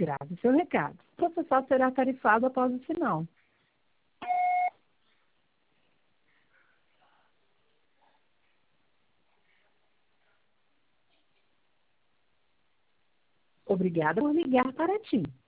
Grave seu recado. O processado será tarifado após o sinal. Obrigada por ligar para TIM.